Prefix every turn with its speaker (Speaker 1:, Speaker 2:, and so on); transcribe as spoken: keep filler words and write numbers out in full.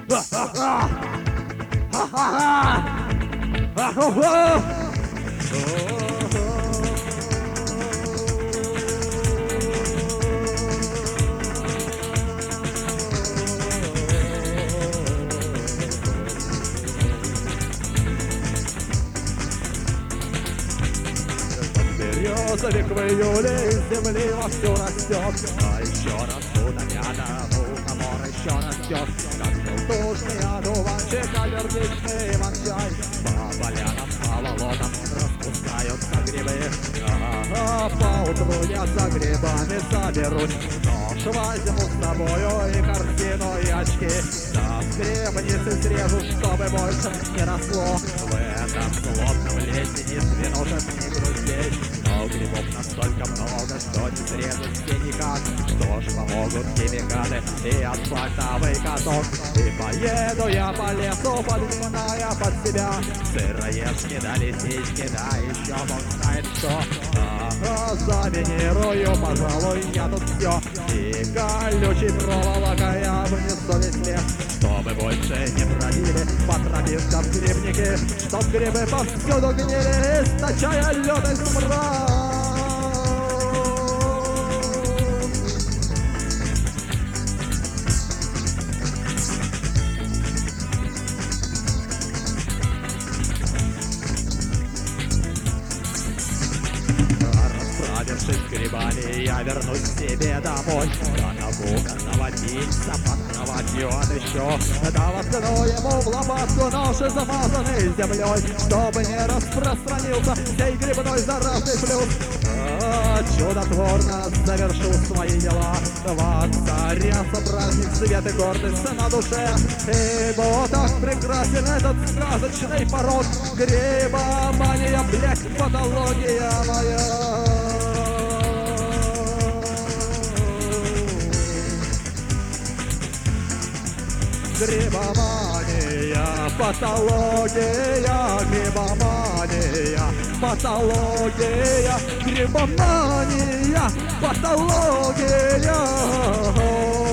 Speaker 1: Березовик в июле из земли вовсю растет, а еще растут рядом у комора еще растет. Как желтушный одуванчик, аллергичный иван-чай, по полянам, по болотам распускаются грибы. А поутру я за грибами заберусь, нож возьму с собою и картину, и очки. Да в грибнице срежу, чтобы больше не росло. В этом злобном лесе не свинушек, ни груздей, но грибов настолько много, что не срезать все никак. Что ж помогут химикаты и асфальтовый каток. И поеду я по лесу, подминая под себя сыроежки да лисички, да еще бог знает что. А, заминирую, пожалуй, я тут все, и колючей проволокой я вынесу весь лес, чтобы больше не бродили по тропинкам грибники, чтоб грибы повсюду гнили, источая лед и смрад. Расправившись с грибами, я вернусь к себе домой. Да напуганного птица под кроватью отыщу, да воткну ему в лопатку нож, замазанный землей, чтобы не распространился сей грибной заразный плюс. А, чудотворно завершу свои дела, воцарятся праздник, свет и гордость на душе, ибо так прекрасен этот сказочный пород. Грибомания, блядь, патология моя. Грибомания, патология, грибомания, патология, грибомания, патология.